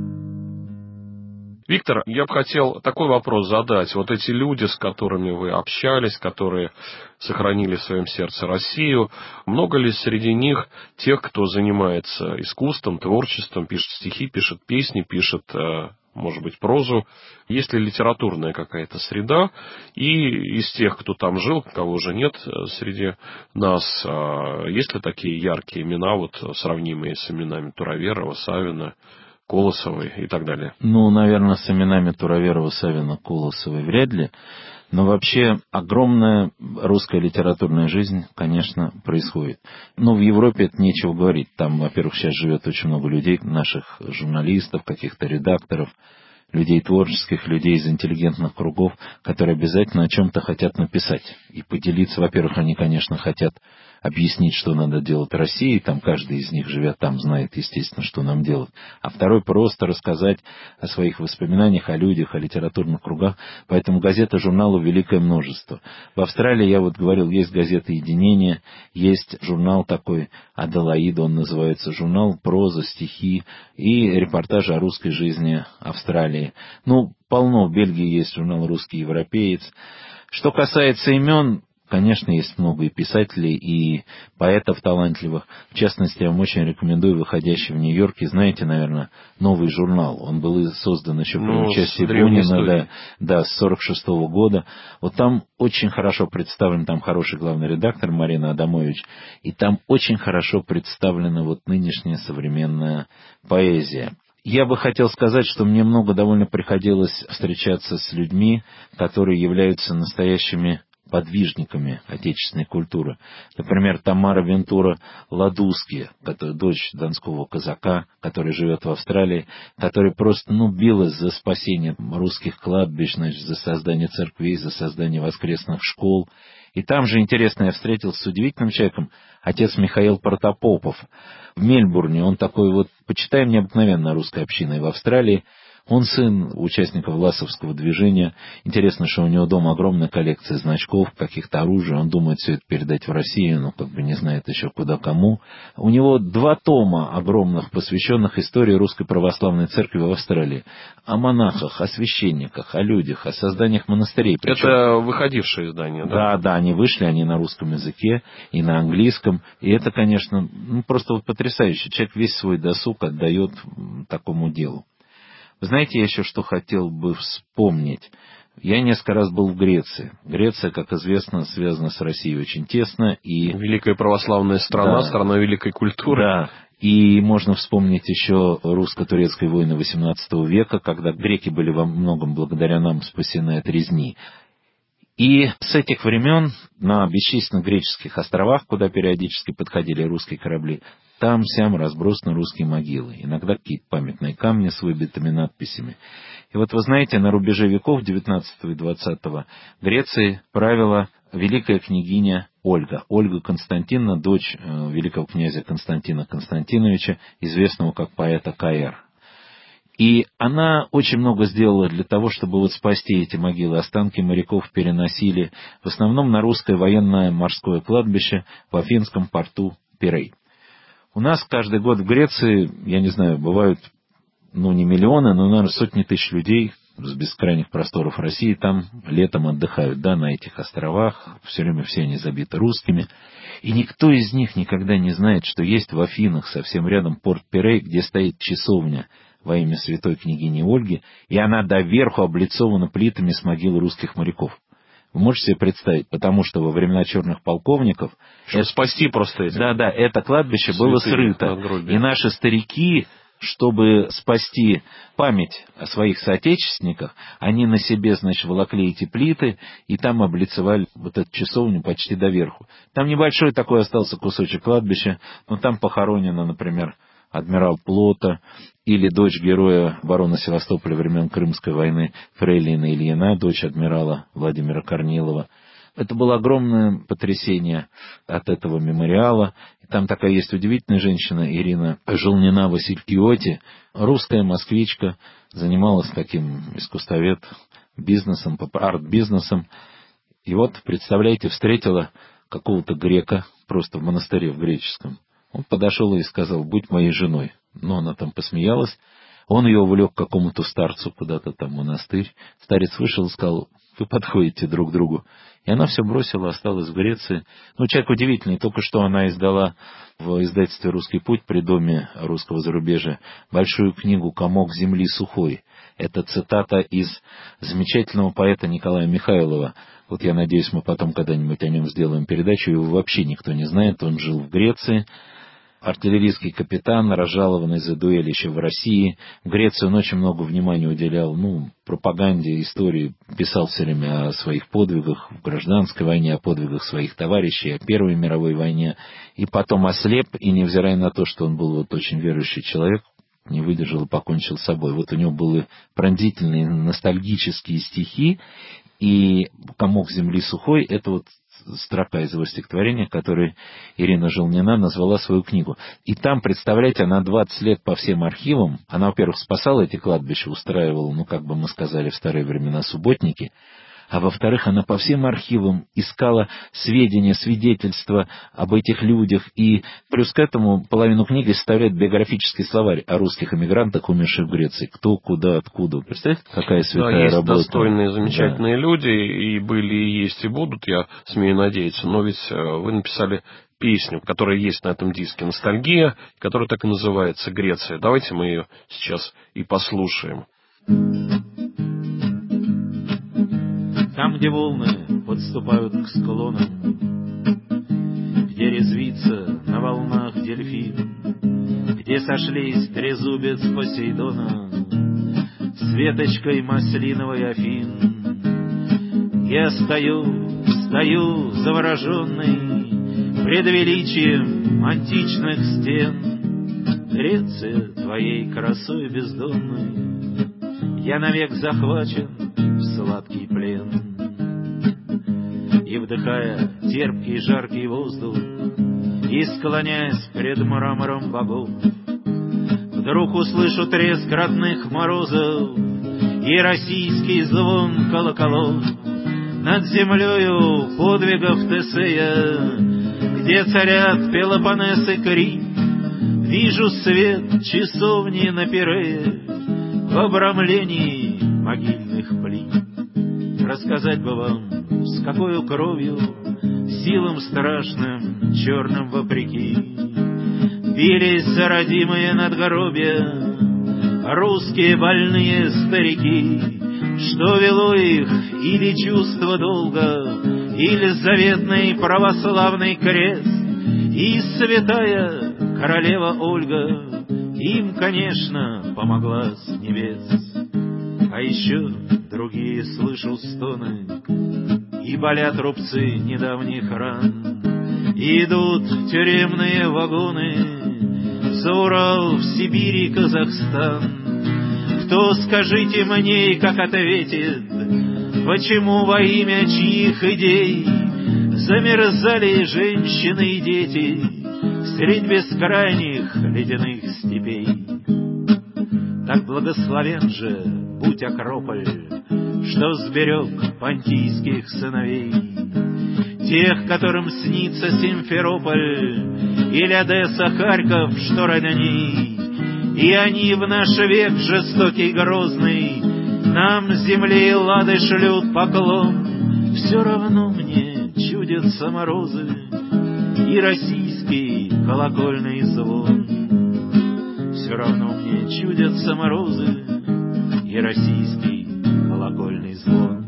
Виктор, я бы хотел такой вопрос задать. Вот эти люди, с которыми вы общались, которые сохранили в своем сердце Россию, много ли среди них тех, кто занимается искусством, творчеством, пишет стихи, пишет песни, пишет, может быть, прозу? Есть ли литературная какая-то среда? И из тех, кто там жил, кого уже нет среди нас, есть ли такие яркие имена, вот сравнимые с именами Туроверова, Савина, Колосовой и так далее? Ну, наверное, с именами Туроверова, Савина, Колосовой вряд ли. Но вообще огромная русская литературная жизнь, конечно, происходит. Но в Европе это нечего говорить. Там, во-первых, сейчас живет очень много людей, наших журналистов, каких-то редакторов, людей творческих, людей из интеллигентных кругов, которые обязательно о чем-то хотят написать. И поделиться, во-первых, они, конечно, хотят объяснить, что надо делать России, там каждый из них, живя там, знает, естественно, что нам делать. А второй просто рассказать о своих воспоминаниях, о людях, о литературных кругах. Поэтому газет и журналов великое множество. В Австралии, я вот говорил, есть газета «Единение», есть журнал такой «Аделаида», он называется, журнал проза, стихи и репортажи о русской жизни Австралии. Ну, полно. В Бельгии есть журнал «Русский европеец». Что касается имен, конечно, есть много и писателей, и поэтов талантливых. В частности, я вам очень рекомендую выходящий в Нью-Йорке, знаете, наверное, «Новый журнал». Он был создан еще при участии Бунина, да, с 46-го года. Вот там очень хорошо представлен, там хороший главный редактор Марина Адамович, и там очень хорошо представлена вот нынешняя современная поэзия. Я бы хотел сказать, что мне много довольно приходилось встречаться с людьми, которые являются настоящими подвижниками отечественной культуры. Например, Тамара Вентура Ладуски, дочь донского казака, который живет в Австралии, которая просто билась за спасение русских кладбищ, значит, за создание церквей, за создание воскресных школ. И там же, интересно, я встретился с удивительным человеком, отец Михаил Протопопов в Мельбурне. Он такой вот, почитаем, необыкновенно русской общиной в Австралии. Он сын участника Власовского движения. Интересно, что у него дома огромная коллекция значков, каких-то оружий. Он думает все это передать в Россию, но как бы не знает еще куда кому. У него 2 тома огромных, посвященных истории Русской Православной Церкви в Австралии. О монахах, о священниках, о людях, о созданиях монастырей. Причем, это выходившие издания, да? Да, они вышли, они на русском языке и на английском. И это, конечно, просто вот потрясающе. Человек весь свой досуг отдает такому делу. Вы знаете, я еще что хотел бы вспомнить. Я несколько раз был в Греции. Греция, как известно, связана с Россией очень тесно. И великая православная страна, да, страна великой культуры. Да, и можно вспомнить еще русско-турецкие войны XVIII века, когда греки были во многом благодаря нам спасены от резни. И с этих времен на бесчисленных греческих островах, куда периодически подходили русские корабли, там-сям разбросаны русские могилы. Иногда какие-то памятные камни с выбитыми надписями. И вот вы знаете, на рубеже веков 19 и 20 Греции правила великая княгиня Ольга. Ольга Константиновна, дочь великого князя Константина Константиновича, известного как поэта К.Р. И она очень много сделала для того, чтобы вот спасти эти могилы. Останки моряков переносили в основном на русское военное морское кладбище в Афинском порту Пирей. У нас каждый год в Греции, я не знаю, бывают, не миллионы, но, наверное, сотни тысяч людей с бескрайних просторов России там летом отдыхают, да, на этих островах. Все время все они забиты русскими. И никто из них никогда не знает, что есть в Афинах, совсем рядом, порт Пирей, где стоит часовня во имя святой княгини Ольги, и она доверху облицована плитами с могил русских моряков. Вы можете себе представить, потому что во времена черных полковников... Чтобы спасти просто эти... Да, это кладбище было срыто. И наши старики, чтобы спасти память о своих соотечественниках, они на себе, значит, волокли эти плиты, и там облицевали вот эту часовню почти доверху. Там небольшой такой остался кусочек кладбища, но там похоронено, например, адмирал Плота, или дочь героя барона Севастополя времен Крымской войны Фрейлина Ильина, дочь адмирала Владимира Корнилова. Это было огромное потрясение от этого мемориала. И там такая есть удивительная женщина, Ирина Желнина Василькиоти, русская москвичка, занималась таким искусствовед бизнесом, арт-бизнесом. И вот, представляете, встретила какого-то грека просто в монастыре в греческом. Он подошел и сказал: «Будь моей женой». Но она там посмеялась. Он ее увлек к какому-то старцу куда-то там в монастырь. Старец вышел и сказал: «Вы подходите друг к другу». И она все бросила, осталась в Греции. Ну, человек удивительный. Только что она издала в издательстве «Русский путь» при Доме русского зарубежья большую книгу «Комок земли сухой». Это цитата из замечательного поэта Николая Михайлова. Вот я надеюсь, мы потом когда-нибудь о нем сделаем передачу. Его вообще никто не знает. Он жил в Греции. Артиллерийский капитан, разжалованный за дуэль еще в России. В Греции он очень много внимания уделял пропаганде, истории. Писал все время о своих подвигах в гражданской войне, о подвигах своих товарищей, о Первой мировой войне. И потом ослеп, и невзирая на то, что он был очень верующий человек, не выдержал и покончил с собой. Вот у него были пронзительные ностальгические стихи, и «Комок земли сухой» — это вот строка из его стихотворения, которой Ирина Желнина назвала свою книгу. И там, представляете, она 20 лет по всем архивам, она, во-первых, спасала эти кладбища, устраивала, как бы мы сказали в старые времена, субботники, а во-вторых, она по всем архивам искала сведения, свидетельства об этих людях, и плюс к этому половину книги составляет биографический словарь о русских эмигрантах, умерших в Греции. Кто, куда, откуда. Представляете, какая святая есть работа. Достойные, замечательные люди, и были, и есть, и будут, я смею надеяться. Но ведь вы написали песню, которая есть на этом диске «Ностальгия», которая так и называется «Греция». Давайте мы ее сейчас и послушаем. Там, где волны подступают к склонам, где резвится на волнах дельфин, где сошлись трезубец Посейдона с веточкой маслиновой Афин, я стою завороженный пред величием античных стен. Греция, твоей красой бездонной я навек захвачен в сладкий плен. И, вдыхая терпкий жаркий воздух, и склоняясь пред мрамором богов, вдруг услышу треск родных морозов и российский звон колоколов. Над землею подвигов Тесея, где царят Пелопоннес и Крит, вижу свет часовни на Пирее в обрамлении могильных плит. Рассказать бы вам, с какою кровью, силам страшным, черным вопреки, бились за родимые надгробия русские больные старики, что вело их или чувство долга, или заветный православный крест, и святая королева Ольга им, конечно, помогла с небес. А еще другие слышу стоны, и болят рубцы недавних ран. Идут тюремные вагоны за Урал, в Сибирь и Казахстан. Кто, скажите мне, как ответит, почему во имя чьих идей замерзали женщины и дети средь бескрайних ледяных степей? Так благословен же будь Акрополь, что сберег понтийских сыновей, тех, которым снится Симферополь или Одесса, Харьков, что родней. И они в наш век жестокий грозный нам с земли лады шлют поклон. Все равно мне чудятся морозы и российский колокольный звон. Все равно мне чудятся морозы и российский колокольный звон.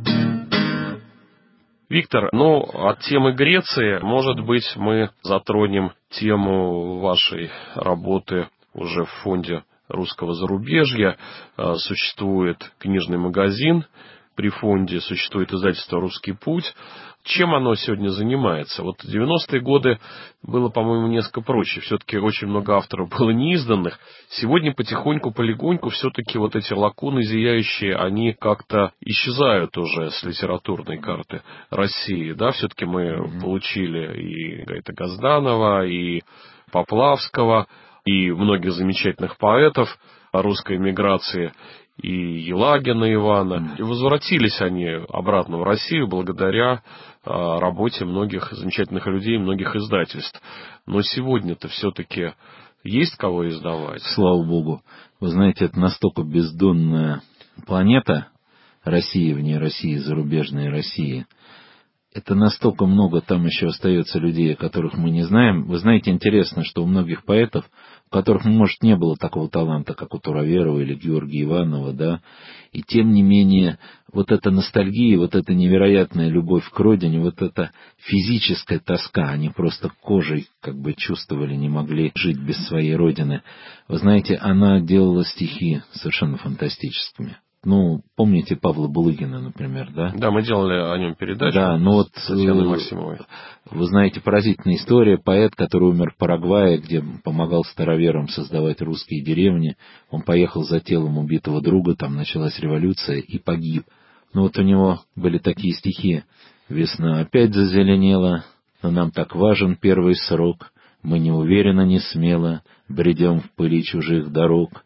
Виктор, от темы Греции, может быть, мы затронем тему вашей работы уже в фонде русского зарубежья. Существует книжный магазин при фонде существует издательство «Русский путь». Чем оно сегодня занимается? Вот в 90-е годы было, по-моему, несколько проще. Все-таки очень много авторов было неизданных. Сегодня потихоньку, полегоньку, все-таки вот эти лакуны зияющие, они как-то исчезают уже с литературной карты России. Да, все-таки мы получили и Гаита Газданова, и Поплавского, и многих замечательных поэтов русской эмиграции, и Елагина Ивана. И возвратились они обратно в Россию благодаря работе многих замечательных людей, многих издательств. Но сегодня-то все-таки есть кого издавать? Слава Богу. Вы знаете, это настолько бездонная планета, Россия вне России, зарубежная Россия. Это настолько много там еще остается людей, о которых мы не знаем. Вы знаете, интересно, что у многих поэтов, у которых, может, не было такого таланта, как у Туроверова или Георгия Иванова, да, и тем не менее, вот эта ностальгия, вот эта невероятная любовь к родине, вот эта физическая тоска, они просто кожей как бы чувствовали, не могли жить без своей родины. Вы знаете, она делала стихи совершенно фантастическими. Ну, помните Павла Булыгина, например, да? Да, мы делали о нем передачу. Да, ну вот с Татьяной Максимовой. Вы знаете, поразительная история. Поэт, который умер в Парагвае, где помогал староверам создавать русские деревни. Он поехал за телом убитого друга, там началась революция и погиб. Ну вот у него были такие стихи. «Весна опять зазеленела, но нам так важен первый срок. Мы неуверенно, не смело бредем в пыли чужих дорог.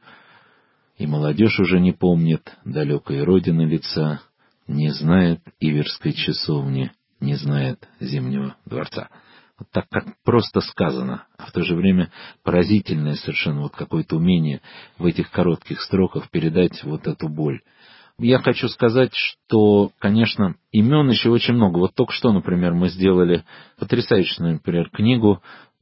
И молодежь уже не помнит далекой родины лица, не знает Иверской часовни, не знает Зимнего дворца». Вот так как просто сказано, а в то же время поразительное совершенно вот какое-то умение в этих коротких строках передать вот эту боль. Я хочу сказать, что, конечно, имен еще очень много. Вот только что, например, мы сделали потрясающую, например, книгу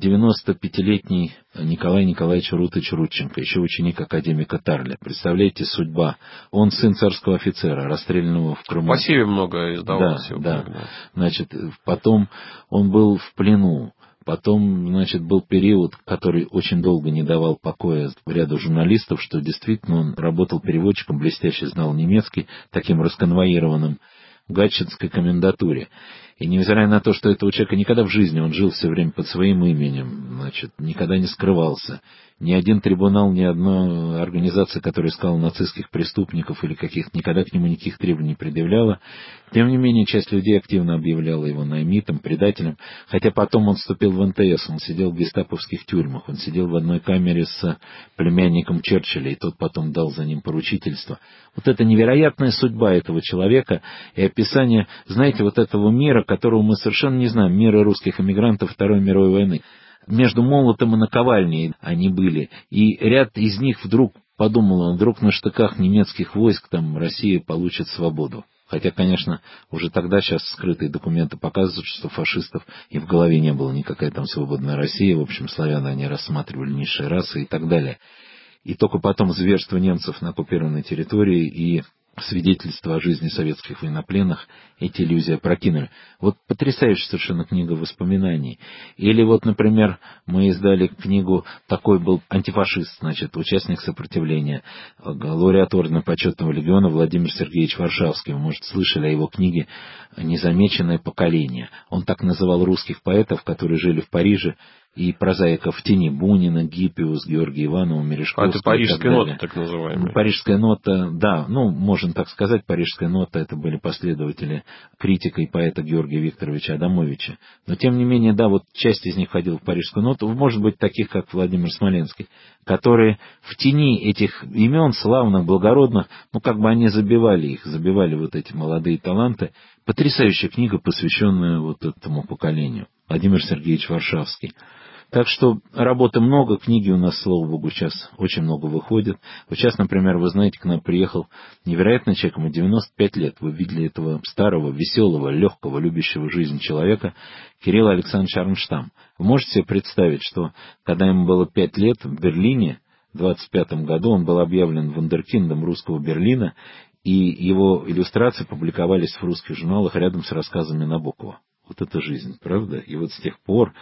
95-летний Николай Николаевич Рутыч Рудченко, еще ученик академика Тарля. Представляете, судьба. Он сын царского офицера, расстрелянного в Крыму. В пассиве много издавалось. Да. Значит, потом он был в плену. Потом, значит, был период, который очень долго не давал покоя ряду журналистов, что действительно он работал переводчиком, блестяще знал немецкий, таким расконвоированным в Гатчинской комендатуре. И невзирая на то, что этого человека никогда в жизни, он жил все время под своим именем, значит, никогда не скрывался. Ни один трибунал, ни одна организация, которая искала нацистских преступников или каких-то, никогда к нему никаких требований не предъявляла. Тем не менее, часть людей активно объявляла его наймитом, предателем. Хотя потом он вступил в НТС, он сидел в гестаповских тюрьмах, он сидел в одной камере с племянником Черчилля, и тот потом дал за ним поручительство. Вот это невероятная судьба этого человека и описание, знаете, вот этого мира, которого мы совершенно не знаем, мира русских эмигрантов Второй мировой войны. Между молотом и наковальней они были, и ряд из них вдруг подумал, он вдруг на штыках немецких войск там Россия получит свободу. Хотя, конечно, уже тогда сейчас скрытые документы показывают, что фашистов и в голове не было никакая там свободная Россия, в общем, славян они рассматривали низшие расы и так далее. И только потом зверство немцев на оккупированной территории и свидетельства о жизни советских военнопленных эти иллюзии опрокинули. Вот потрясающая совершенно книга воспоминаний. Или вот, например, мы издали книгу, такой был антифашист, значит, участник сопротивления, лауреат ордена Почетного легиона Владимир Сергеевич Варшавский. Вы, может, слышали о его книге «Незамеченное поколение». Он так называл русских поэтов, которые жили в Париже, и прозаиков в тени: Бунина, Гиппиус, Георгия Иванова, Мережковского. Это парижская нота, так называемая. Парижская нота, да, ну, можно так сказать, парижская нота — это были последователи критика и поэта Георгия Викторовича Адамовича. Но, тем не менее, да, вот часть из них входила в парижскую ноту, может быть, таких, как Владимир Смоленский, которые в тени этих имен, славных, благородных, ну, как бы они забивали вот эти молодые таланты. Потрясающая книга, посвященная вот этому поколению. Владимир Сергеевич Варшавский. Так что работы много, книги у нас, слава богу, сейчас очень много выходит. Вот сейчас, например, вы знаете, к нам приехал невероятный человек, ему 95 лет. Вы видели этого старого, веселого, легкого, любящего жизнь человека, Кирилл Александрович Арнштам. Вы можете себе представить, что когда ему было 5 лет в Берлине, в 25 году он был объявлен вундеркиндом русского Берлина, и его иллюстрации публиковались в русских журналах рядом с рассказами Набокова. Вот это жизнь, правда? И вот с тех пор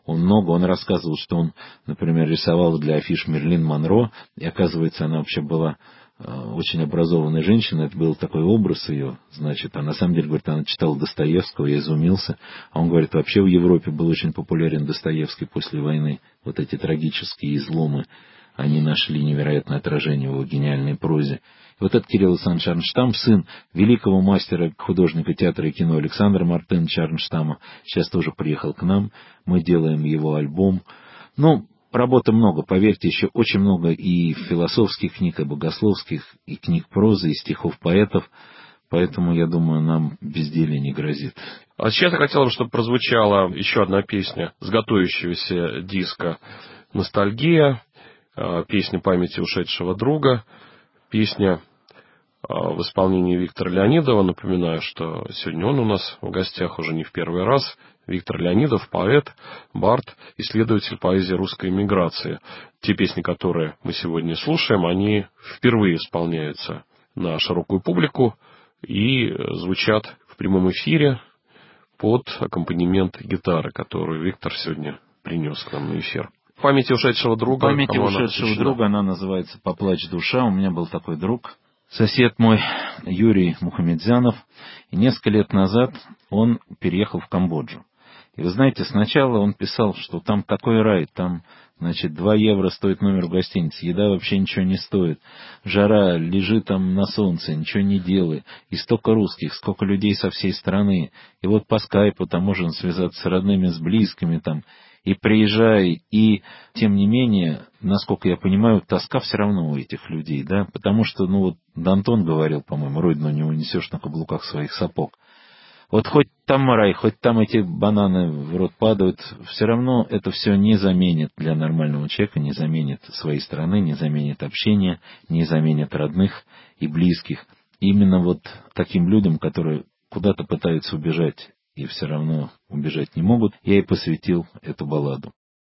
он рассказывал, что он, например, рисовал для афиш Мерлин Монро, и, оказывается, она вообще была очень образованной женщины, это был такой образ ее, значит, а на самом деле, говорит, она читала Достоевского, я изумился, а он говорит, вообще в Европе был очень популярен Достоевский после войны, вот эти трагические изломы, они нашли невероятное отражение в его гениальной прозе. И вот этот Кирилл Александрович Арнштам, сын великого мастера, художника театра и кино Александра Мартыновича Арнштама, сейчас тоже приехал к нам, мы делаем его альбом. Ну, работы много, поверьте, еще очень много и философских книг, и богословских, и книг прозы, и стихов поэтов, поэтому, я думаю, нам безделие не грозит. А сейчас я хотел бы, чтобы прозвучала еще одна песня с готовящегося диска «Ностальгия», песня памяти ушедшего друга, песня в исполнении Виктора Леонидова. Напоминаю, что сегодня он у нас в гостях уже не в первый раз. Виктор Леонидов, поэт, бард, исследователь поэзии русской эмиграции. Те песни, которые мы сегодня слушаем, они впервые исполняются на широкую публику и звучат в прямом эфире под аккомпанемент гитары, которую Виктор сегодня принес к нам на эфир. «Памяти ушедшего друга». «Памяти ушедшего друга», она называется «Поплачь, душа». У меня был такой друг, сосед мой, Юрий Мухамедзянов. И несколько лет назад он переехал в Камбоджу. И вы знаете, сначала он писал, что там такой рай, там, значит, 2 евро стоит номер в гостинице, еда вообще ничего не стоит, жара, лежи там на солнце, ничего не делай, и столько русских, сколько людей со всей страны, и вот по скайпу там можно связаться с родными, с близкими там, и приезжай, и тем не менее, насколько я понимаю, тоска все равно у этих людей, да, потому что, ну вот Д'Антон говорил, по-моему, родину не унесешь на каблуках своих сапог. Вот хоть там рай, хоть там эти бананы в рот падают, все равно это все не заменит для нормального человека, не заменит своей страны, не заменит общения, не заменит родных и близких. И именно вот таким людям, которые куда-то пытаются убежать и все равно убежать не могут, я и посвятил эту балладу.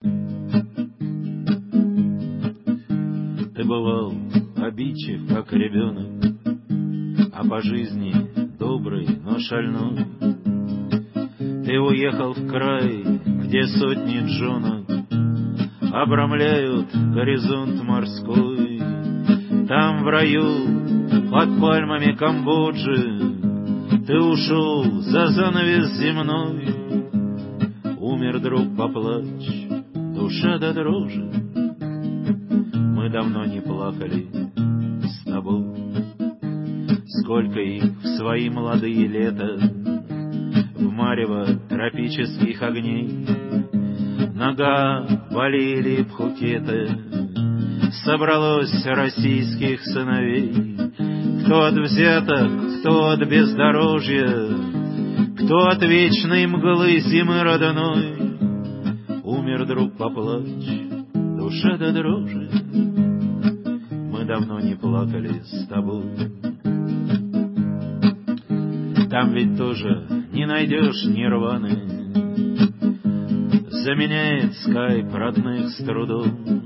Ты бывал обидчив, как ребенок, а по жизни добрый, но шальной. Ты уехал в край, где сотни джонок обрамляют горизонт морской. Там в раю, под пальмами Камбоджи, ты ушел за занавес земной. Умер друг, поплачь, душа до дрожи. Мы давно не плакали с тобой. Сколько их в свои молодые лета в марево тропических огней нога болели Пхукета. Собралось российских сыновей, кто от взяток, кто от бездорожья, кто от вечной мглы зимы родной. Умер друг, поплачь, душа до дрожи. Мы давно не плакали с тобой. Там ведь тоже не найдешь нирваны, заменяет скайп родных с трудом.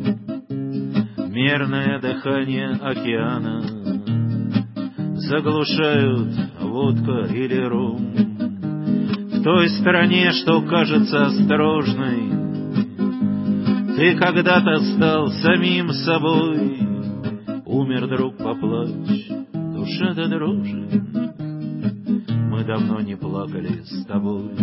Мерное дыхание океана заглушают водка или ром. В той стороне, что кажется осторожной, ты когда-то стал самим собой. Умер друг, поплачь, душа до дрожи. Мы давно не плакали с тобой.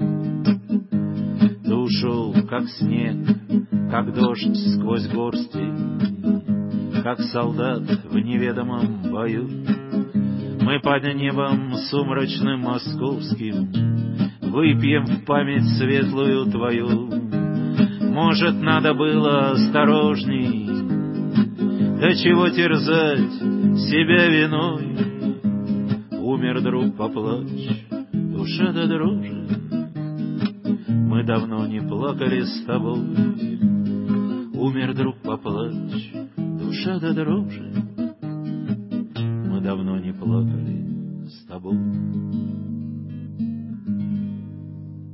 Ты ушел, как снег, как дождь сквозь горсти, как солдат в неведомом бою. Мы под небом сумрачным московским выпьем в память светлую твою. Может, надо было осторожней, да чего терзать себя виной. Умер друг, поплачь, душа до дрожи. Мы давно не плакали с тобой. Умер друг, поплачь, душа до дрожи. Мы давно не плакали с тобой.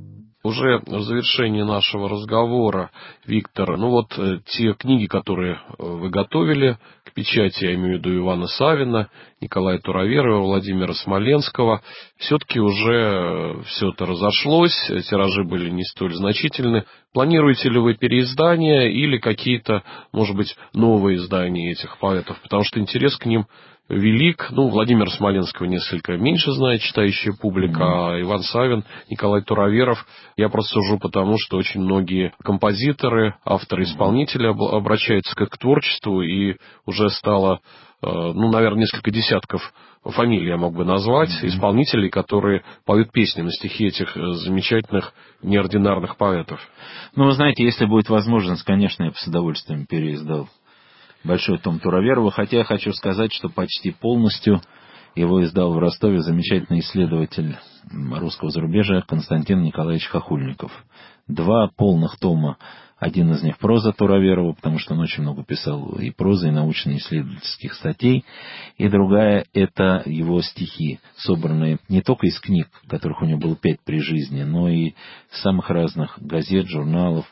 Уже в завершении нашего разговора, Виктор, те книги, которые вы готовили к печати, я имею в виду Ивана Савина, Николая Туроверова, Владимира Смоленского, все-таки уже все это разошлось, тиражи были не столь значительны. Планируете ли вы переиздание или какие-то, может быть, новые издания этих поэтов? Потому что интерес к ним велик. Владимира Смоленского несколько меньше знает читающая публика, а Иван Савин, Николай Туроверов, я просто сужу потому, что очень многие композиторы, авторы-исполнители обращаются к их творчеству, и уже стало, наверное, несколько десятков фамилий я мог бы назвать, исполнителей, которые поют песни на стихи этих замечательных, неординарных поэтов. Вы знаете, если будет возможность, конечно, я бы с удовольствием переиздал большой том Туроверова, хотя я хочу сказать, что почти полностью его издал в Ростове замечательный исследователь русского зарубежья Константин Николаевич Хохульников. 2 полных тома, один из них проза Туроверова, потому что он очень много писал и прозы, и научно-исследовательских статей, и другая — это его стихи, собранные не только из книг, которых у него было 5 при жизни, но и самых разных газет, журналов.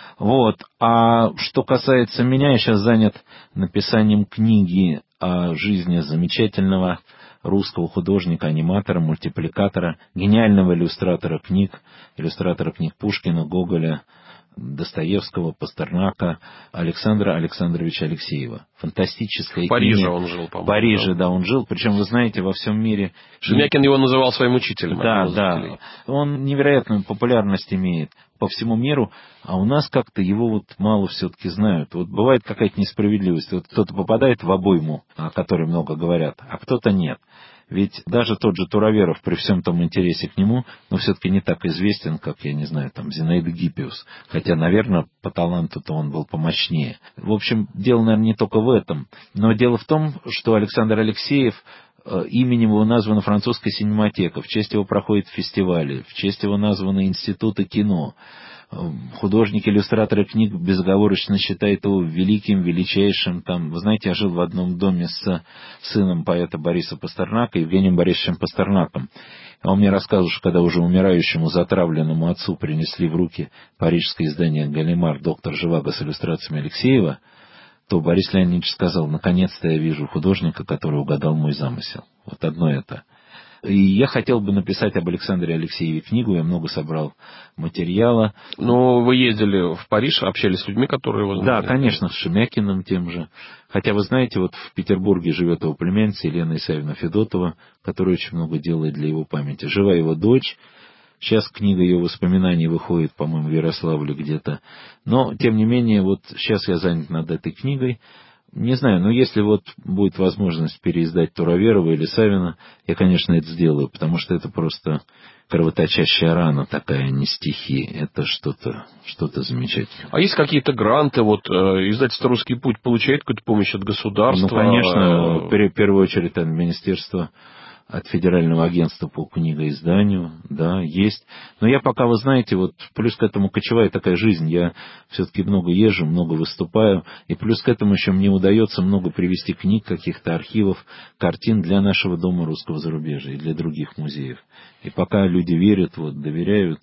А что касается меня, я сейчас занят написанием книги о жизни замечательного русского художника, аниматора, мультипликатора, гениального иллюстратора книг Пушкина, Гоголя, Достоевского, Пастернака, Александра Александровича Алексеева. Фантастическое имя. В Париже он жил, по-моему. В Париже, да, он жил. Причем, вы знаете, во всем мире... Шемякин его называл своим учителем. Да. Он невероятную популярность имеет по всему миру, а у нас как-то его мало все-таки знают. Бывает какая-то несправедливость. Кто-то попадает в обойму, о которой много говорят, а кто-то нет. Ведь даже тот же Туроверов, при всем том интересе к нему, все-таки не так известен, как, я не знаю, Зинаид Гиппиус. Хотя, наверное, по таланту-то он был помощнее. В общем, дело, наверное, не только в этом. Но дело в том, что Александр Алексеев, именем его названа французская синематека, в честь его проходят фестивали, в честь его названы институты кино. Художник-иллюстратор книг безоговорочно считает его великим, величайшим. Вы знаете, я жил в одном доме с сыном поэта Бориса Пастернака, Евгением Борисовичем Пастернаком. Он мне рассказывал, что когда уже умирающему затравленному отцу принесли в руки парижское издание «Галимар. Доктор Живаго» с иллюстрациями Алексеева, то Борис Леонидович сказал: наконец-то я вижу художника, который угадал мой замысел. Одно это. И я хотел бы написать об Александре Алексееве книгу, я много собрал материала. Вы ездили в Париж, общались с людьми, которые его знали? Да, конечно, с Шемякиным тем же. Хотя, вы знаете, в Петербурге живет его племянница Елена Исаевна Федотова, которая очень много делает для его памяти. Жива его дочь. Сейчас книга ее воспоминаний выходит, по-моему, в Ярославле где-то. Но, тем не менее, сейчас я занят над этой книгой. Не знаю, но если будет возможность переиздать Туроверова или Савина, я, конечно, это сделаю, потому что это просто кровоточащая рана такая, не стихи. Это что-то замечательное. А есть какие-то гранты? Издательство «Русский путь» получает какую-то помощь от государства? Конечно, в первую очередь от министерства, от Федерального агентства по книгоизданию, да, есть. Но я пока, вы знаете, плюс к этому кочевая такая жизнь, я все-таки много езжу, много выступаю, и плюс к этому еще мне удается много привезти книг, каких-то архивов, картин для нашего Дома русского зарубежья и для других музеев. И пока люди верят, доверяют,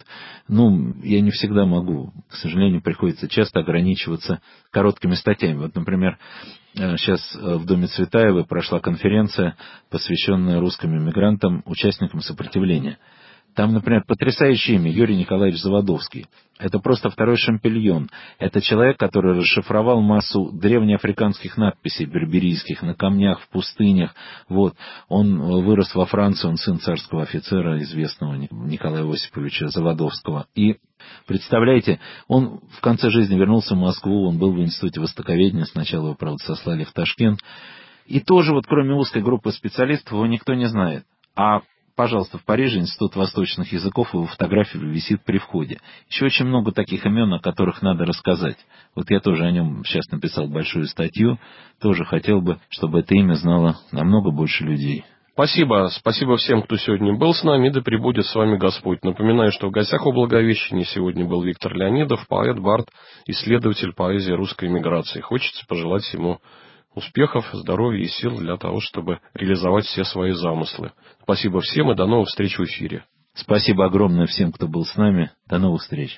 я не всегда могу, к сожалению, приходится часто ограничиваться короткими статьями. Например, сейчас в Доме Цветаевой прошла конференция, посвященная русским эмигрантам, участникам сопротивления. Там, например, потрясающее имя — Юрий Николаевич Заводовский. Это просто второй Шампильон. Это человек, который расшифровал массу древнеафриканских надписей берберийских на камнях, в пустынях. Он вырос во Франции, он сын царского офицера, известного Николая Осиповича Заводовского. И, представляете, он в конце жизни вернулся в Москву, он был в Институте востоковедения, сначала его, правда, сослали в Ташкент. И тоже, кроме узкой группы специалистов, его никто не знает. Пожалуйста, в Париже Институт восточных языков, его фотография висит при входе. Еще очень много таких имен, о которых надо рассказать. Я тоже о нем сейчас написал большую статью. Тоже хотел бы, чтобы это имя знало намного больше людей. Спасибо. Спасибо всем, кто сегодня был с нами. Да пребудет с вами Господь. Напоминаю, что в гостях у Благовещения сегодня был Виктор Леонидов, поэт, бард, исследователь поэзии русской эмиграции. Хочется пожелать ему успехов, здоровья и сил для того, чтобы реализовать все свои замыслы. Спасибо всем и до новых встреч в эфире. Спасибо огромное всем, кто был с нами. До новых встреч.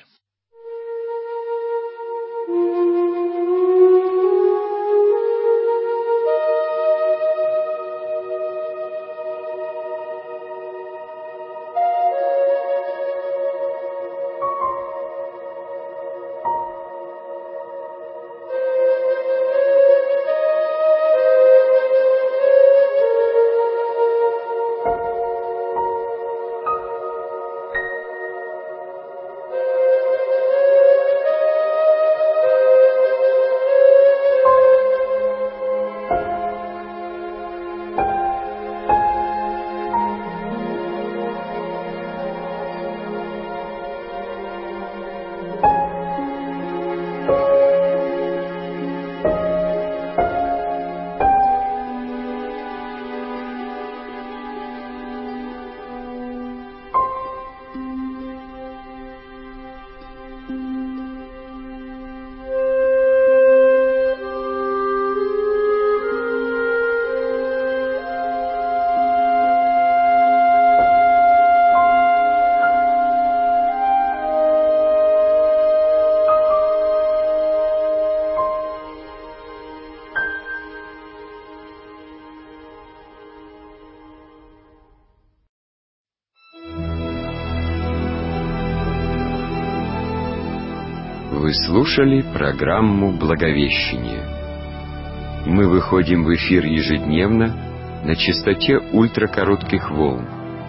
Вы слушали программу «Благовещение». Мы выходим в эфир ежедневно на частоте ультракоротких волн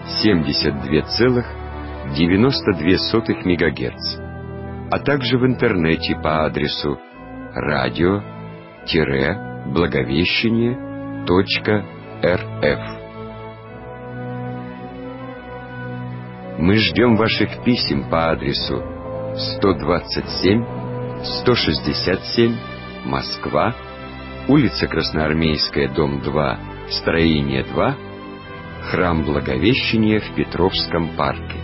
72,92 МГц, а также в интернете по адресу radio-благовещение.рф. Мы ждем ваших писем по адресу 127-167, Москва, улица Красноармейская, дом 2, строение 2, храм Благовещения в Петровском парке.